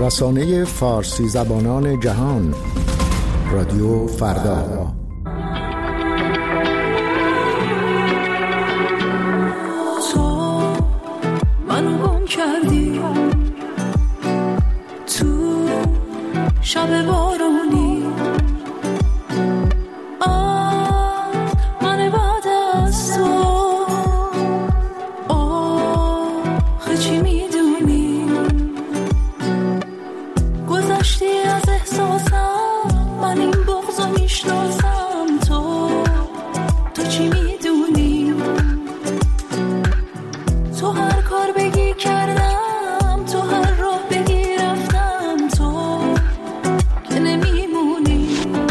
رسانه فارسی زبانان جهان، رادیو فردا. تو منو گم کردی تو شب بارونی، من بعد از تو آخه چی میدونی؟ گذشتی از احساسم، من این بغضو میشناسم. تو چی میدونی؟ تو هر کار بگی کردم، تو هر راه بگی رفتم، تو که نمیمونی.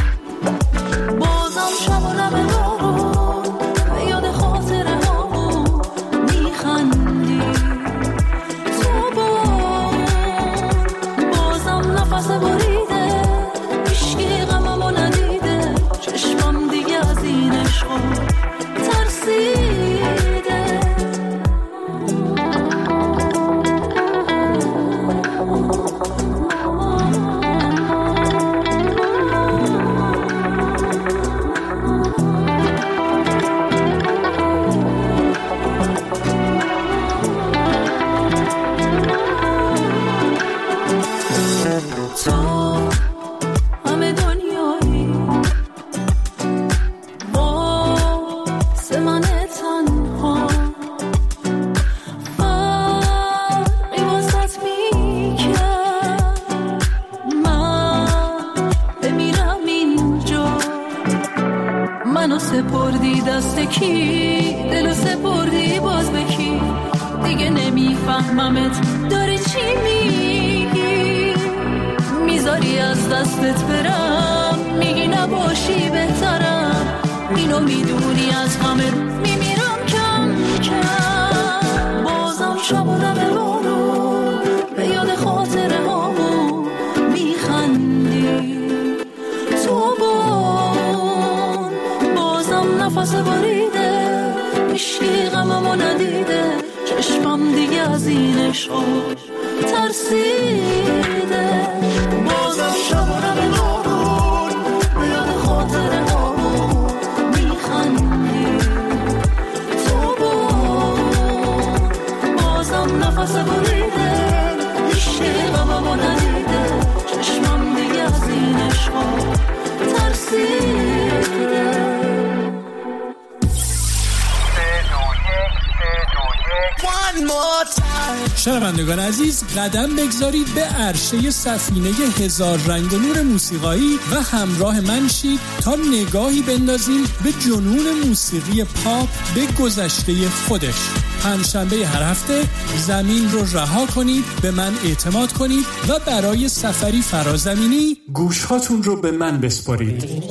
بازم شب و لب بارون به یاد خاطره هامون میخندی. تو بازم نفس بریده، هیچکی غممو ندیده، چشمم دیگه از این عشقا ترسیده. تو همه دنیایی واسه من تنها، فرقی واسط میکرد من بمیرم اینجا. منو سپردی دست کی، دلو سپردی باز به کی؟ دیگه نمیفهممت داری چی میگی؟ میذاری از دستت برم، میگی نباشی بهترم. اینو میدونی از غمت میمیرم کم کم. بازم شب و لب بارون به یاد خاطره هامون میخندی. تو بازم نفس بریده، هیچکی غممو ندیده، چشمم دیگه از این عشقا ترسیده. بازم شب و لب بارون به یاد خاطره هامون میخندی. تو بازم نفس بریده، هیچکی غممو ندیده، چشمم دیگه از این عشقا ترسیده. شنوندگان عزیز، قدم بگذارید به عرشه سفینه هزار رنگ و نور موسیقایی و همراه من شید تا نگاهی بندازیم به جنون موسیقی پاپ به گذشته خودش. پنجشنبه هر هفته زمین رو رها کنید، به من اعتماد کنید و برای سفری فرازمینی گوشهاتون رو به من بسپارید.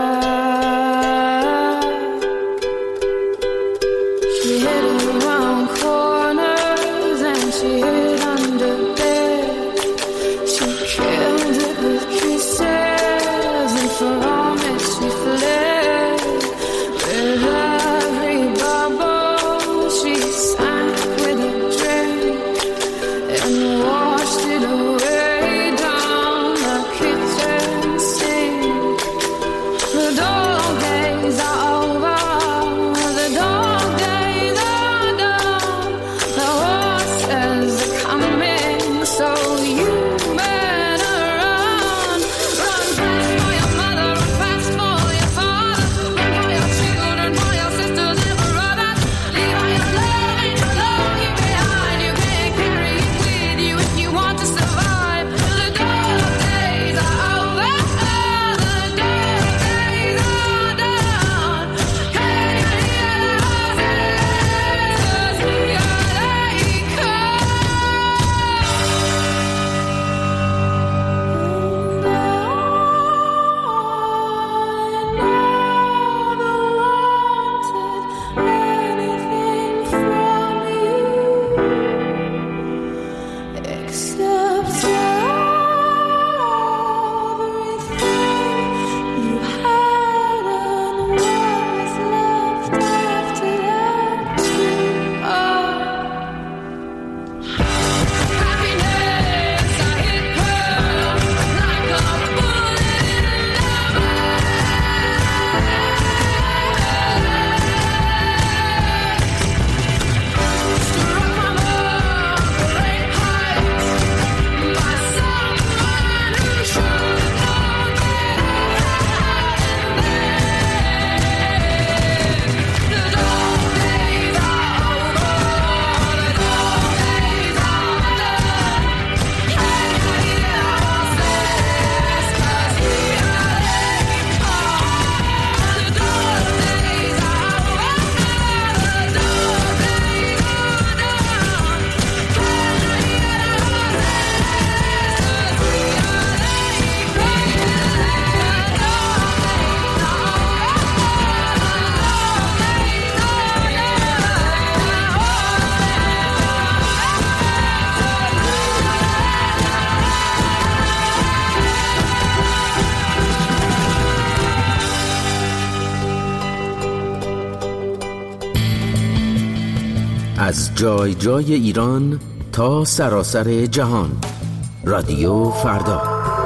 She had it around. از جای جای ایران تا سراسر جهان. رادیو فردا.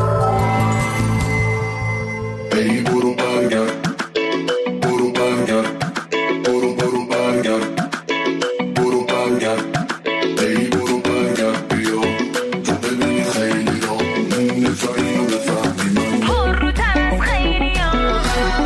ای برو برگرد، برو برگرد، برو برگرد، برو برگرد، ای برو برگرد بیا تو ببینی خیلی ها نفعی رو بفهمی من پر رو تر خیلی ها.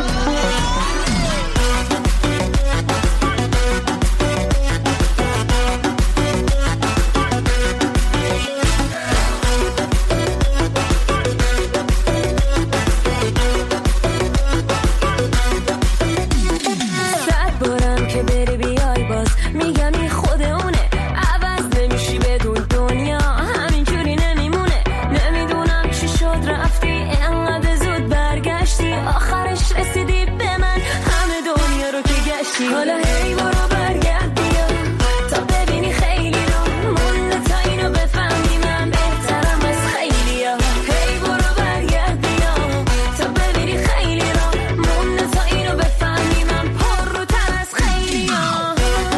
حالا هی برو برگرد بیا تا ببینی خیلی رو مونده تا اینو بفهمی من بهترم از خیلی ها. هی برو برگرد بیا تا ببینی خیلی رو مونده تا اینو بفهمی من پر رو تر از خیلی ها.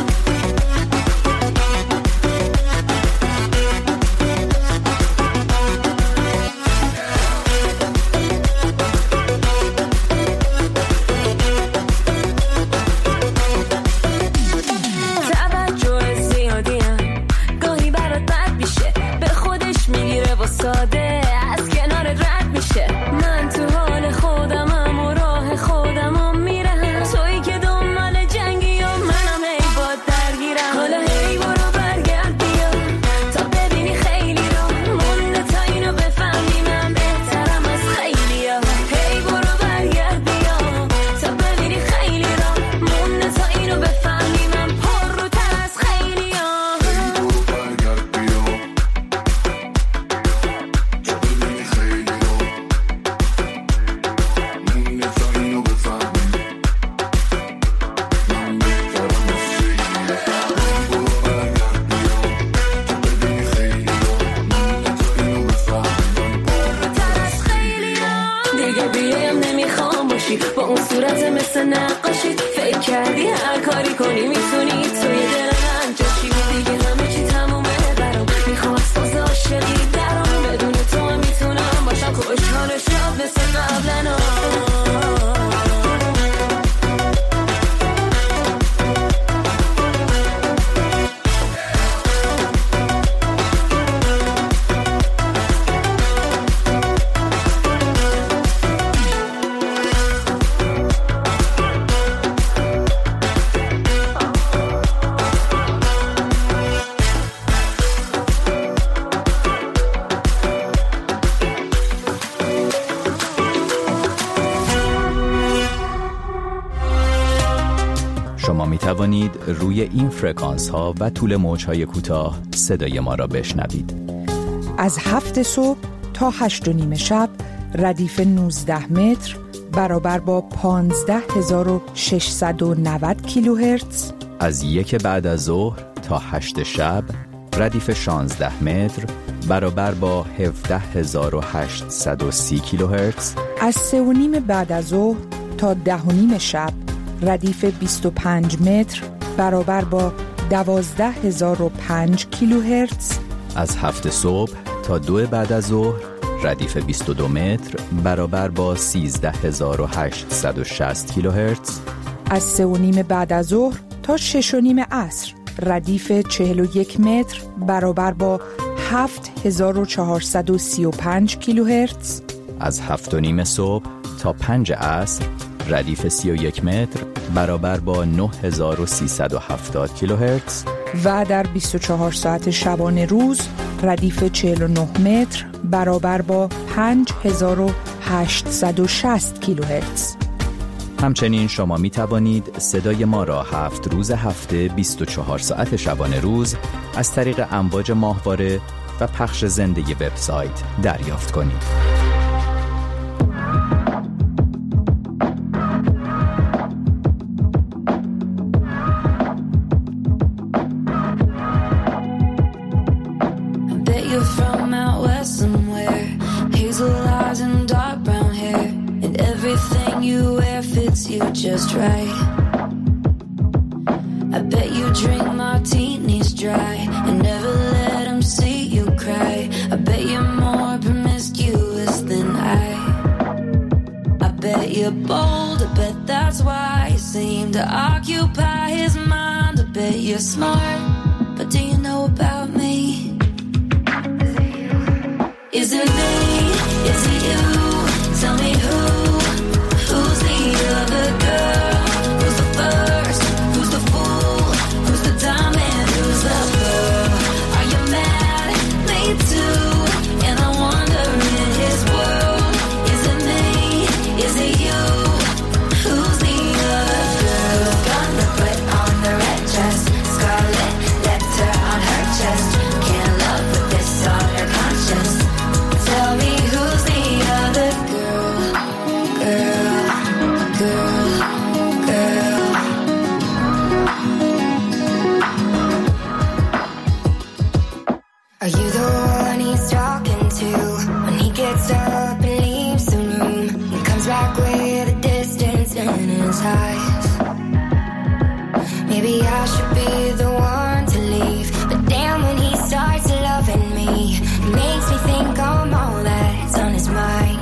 ساده از کنارت رد میشه. من تو حال خودمم و راه خودمم میرم، تویی که دنبال جنگی و منم هی باد درگیرم. حالا هی برو برگرد بیا تا ببینی خیلی رو مونده تا اینو بفهمی من بهترم از خیلی ها. هی برو برگرد بیا تا ببینی خیلی رو مونده تا اینو بفهمی من پر رو تر از خیلی ها. با اون صورت مثل نقاشی فکر کردی هر کاری کنی میتونی توی دل من جاشی. دیگه همه چی تمومه برام، میخوام از فاز عاشقی درام، بدون تو هم میتونم باشم خوشحال شاد مثل قبلنا. شما می توانید روی این فرکانس ها و طول موج های کوتاه صدای ما را بشنوید. از 7 صبح تا 8:30 شب ردیف 19 متر برابر با 15690 کیلوهرتز. از 1 بعد از ظهر تا 8 شب ردیف 16 متر برابر با 17830 کیلوهرتز. از 3:30 بعد از ظهر تا 10:30 شب ردیف 25 متر برابر با 12005 کیلوهرتز. از 7 صبح تا 2 بعد از ظهر ردیف 22 متر برابر با 13860 کیلوهرتز. از 3:30 بعد از ظهر تا 6:30 عصر ردیف 41 متر برابر با 7435 کیلوهرتز. از 7:30 صبح تا 5 عصر ردیف 31 متر برابر با 9370 کیلوهرتز. و در 24 ساعت شبانه روز ردیف 49 متر برابر با 5860 کیلوهرتز. همچنین شما می توانید صدای ما را 7 روز هفته 24 ساعت شبانه روز از طریق امواج ماهواره و پخش زنده وبسایت دریافت کنید. You just right. I bet you drink martini you're bold, I bet that's why you seem to occupy his mind. I bet you're smart, but do you know about me? Is it me? Is it you? Tell me who's the other girl? Who's the first? Who's the fool? Who's the diamond? Who's the pearl? Are you mad? Me too. And I wonder in his world, is it me? Is it you? Who's the other girl? Gonna put on the red dress, scarlet letter on her chest. Can't love with this on her conscience. Tell me who's the other girl? Girl, girl, girl. Are you the one he's talking to when he gets up and leaves the room and comes back with a distance in his eyes? Maybe I should be the one to leave, but damn, when he starts loving me, it makes me think I'm all that's on his mind.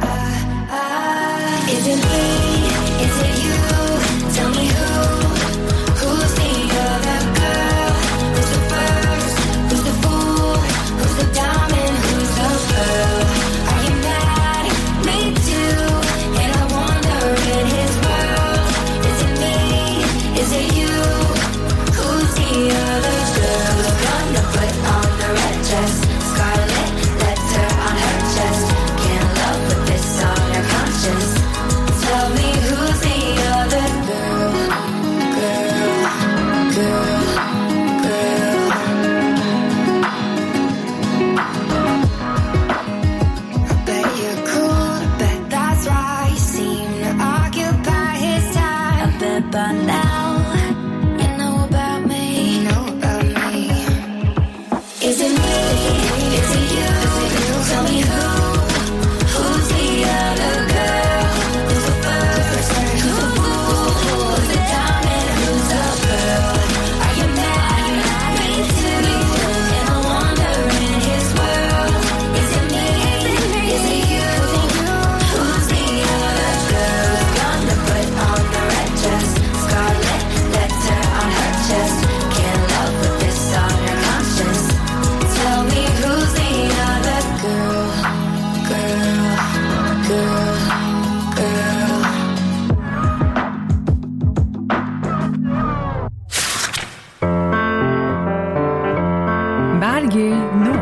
Is it me? Is it you? Tell me who's the other girl? Who's the first? Who's the fool? Who's the diamond? Who's the pearl? Are you mad? Me too. And I wonder in his world, is it me? Is it you? Who's the other girl? Gonna put on the red dress, scarlet letter on her chest. Can't love with this on her conscience. Tell me who's the other girl? Girl, girl, girl. I bet you're cool, I bet that's why you seem to occupy his time. I bet by now you know about me. You know about me. Is it me? Is it you? Tell me who's the other girl? Who's the first? Who's the fool? Who's the diamond? Who's the pearl? Are you mad? Me too. And I wonder in his world, is it me? Is it you? Who's the other girl? Gonna put on the red dress, scarlet letter on her chest. Can't love with this on her conscience. Tell me who's the other girl? Girl, girl, girl. برگ نو.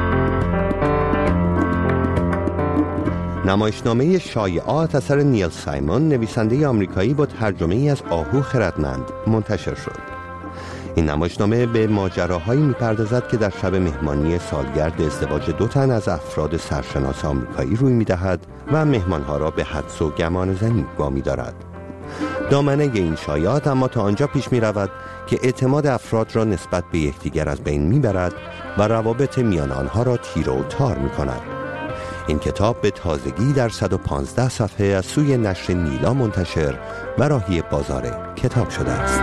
نمایشنامه شایعات اثر نیل سایمون، نویسنده آمریکایی، با ترجمه‌ای از آهو خردمند منتشر شد. این نمایشنامه به ماجراهایی می‌پردازد که در شب مهمانی سالگرد ازدواج 2 تن از افراد سرشناس آمریکایی روی می‌دهد و مهمانها را به حدس و گمانه‌زنی وامی‌دارد. دامنه این شایعات اما تا آنجا پیش می‌رود که اعتماد افراد را نسبت به یکدیگر از بین می‌برد و روابط میان آنها را تیره و تار می‌کند. این کتاب به تازگی در 115 صفحه از سوی نشر نیلا منتشر و راهی بازار کتاب شده است.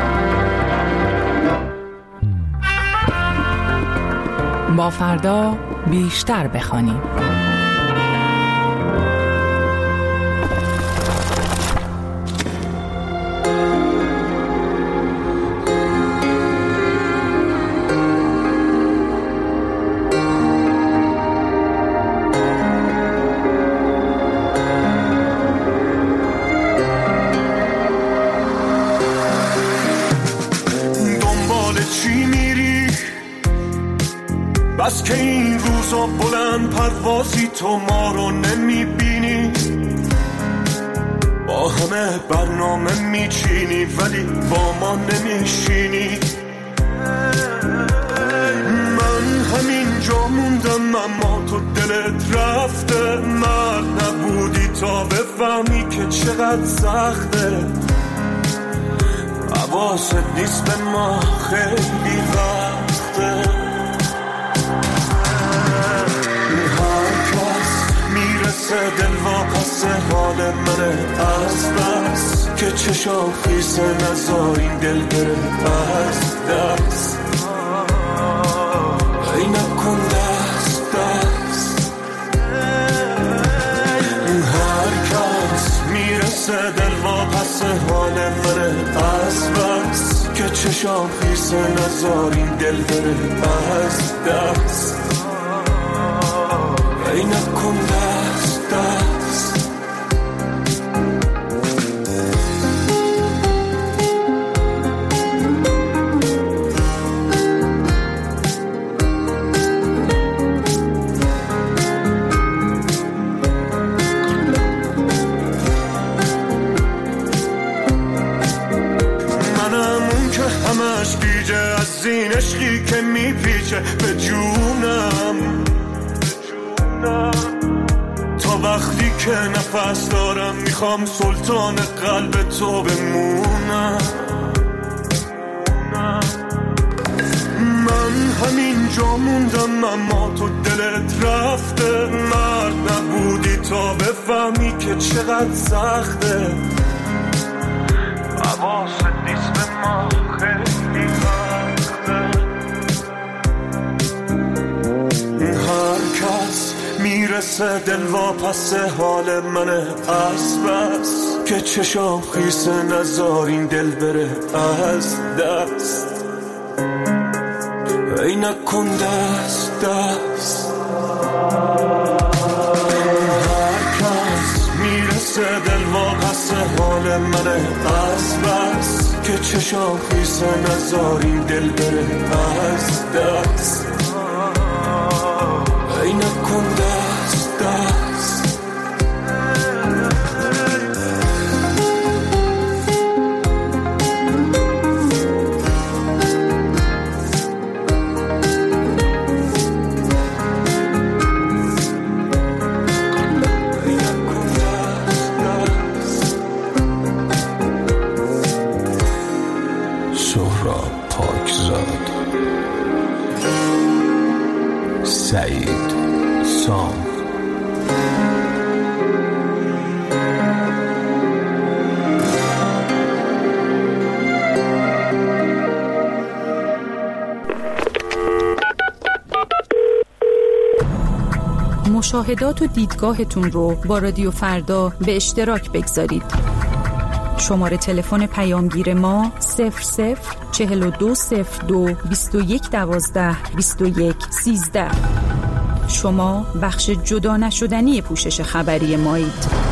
با فردا بیشتر بخوانیم. بس که این روزا بلند پروازی تو ما رو نمیبینی، با همه برنامه میچینی ولی با ما نمیشینی. من همینجا موندم اما تو دلت رفته، مرد نبودی تا بفهمی که چقدر سخته. حواست نیست به ما خیلی وقته. دل واپس حال منه از بس که چشام خیسه نزار این دل بره از دست. ای نکن دست دست. هر کس میرسه دل واپس حال منه از بس که چشام خیس نزار این دل بره از دست ای نکن دست دست همش گیجه از این عشقی که میپیچه به جونم تا وقتی که نفس دارم میخوام سلطان قلب تو بمونم من همین جا موندم اما تو دلت رفته مرد نبودی تا بفهمی که چقدر سخته حواست نیست به ما خیلی وقته هر کس میرسه دل واپس حال منه از بس که چشام خیس نزار این دل بره از دست ای نکن دست دست دل واپس حال منه از بس که چشام خیس نزار این دل بره از دست ای نکن دست دست سعید سام مشاهدات و دیدگاهتون رو با رادیو فردا به اشتراک بگذارید. شماره تلفن پیامگیر ما 004202 2112 2113. شما بخش جدا نشدنی پوشش خبری مایید.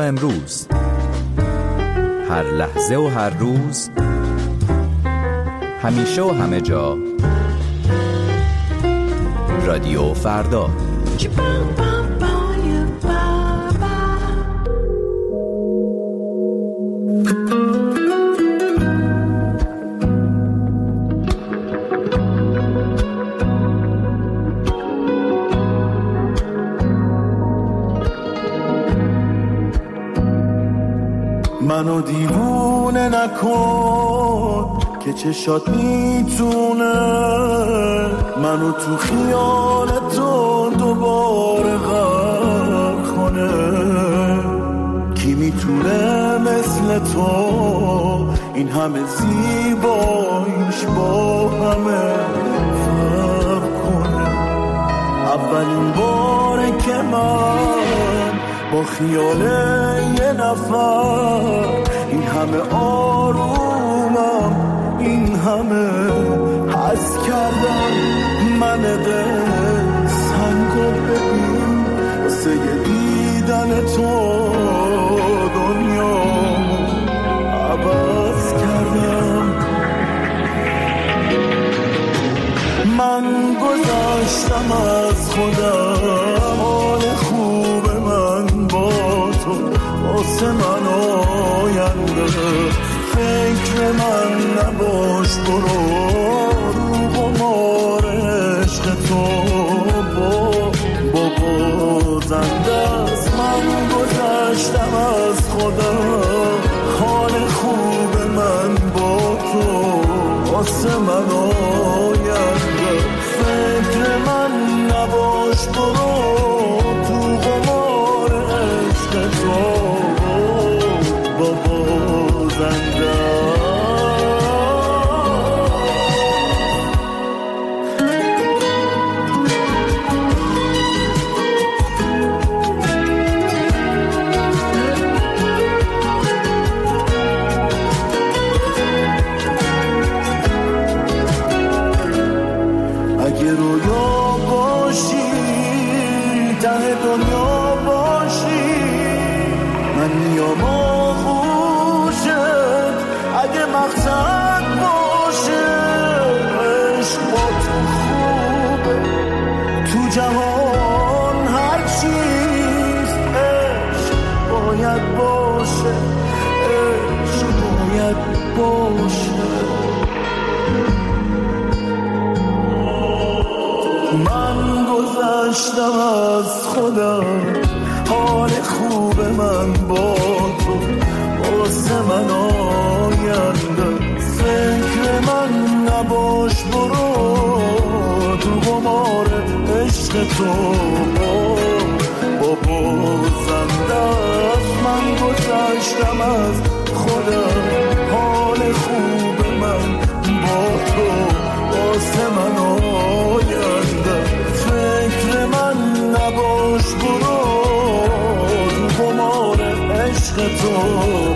امروز، هر لحظه و هر روز، همیشه و همه جا. رادیو فردا. منو دیوونه نکن که چشات میتونه منو تو خیالتون دوباره غرق کنه. کی میتونه مثل تو این همه زیباییش با همه فرق کنه. اولین باره که من با خیال یه نفر این همه آرومم، این همه حس کردم. من دل سنگو ببین واسه دیدن تو دنیا عوض کردم. من گذاشتم از خودم حال خوب من با تو واسه من آینده. فکر من نباش، برو رو قمار عشق تو با زنده است. من گذاشتم از خودم حال خوب من با تو واسه من آینده. فکر من نباش، برو تو قمار عشق تو با زنده. اگه رویا باشی ته دنیا باشی من میام آغوشت. اگه مقصد باشه عشق با تو خوبه. تو جهان هر چیز عشق باید باشه، عشق باید باشه. من گذشتم از خودم حال خوب من با تو واسه من آینده. فکر من نباش، برو تو قمار عشق تو با زنده. من گذشتم از خودم حال خوب من با تو واسه من آینده. فکر من نباش، برو تو قمار عشق تو